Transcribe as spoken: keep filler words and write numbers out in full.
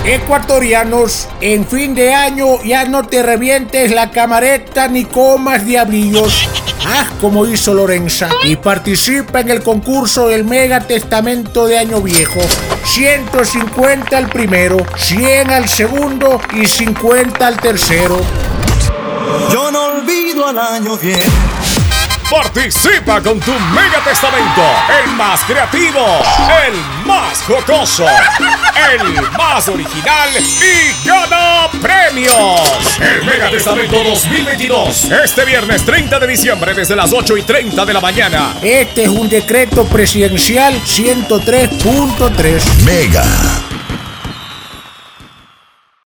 Ecuatorianos, en fin de año ya no te revientes la camareta ni comas diablillos. Haz como hizo Lorenza y participa en el concurso del Mega Testamento de Año Viejo. ciento cincuenta al primero, cien al segundo y cincuenta al tercero. Yo no olvido al año viejo. Participa con tu Mega Testamento, el más creativo, el más jocoso, el más original y gana premios. El Mega Testamento dos mil veintidós, este viernes treinta de diciembre desde las ocho y treinta de la mañana. Este es un decreto presidencial ciento tres punto tres. Mega.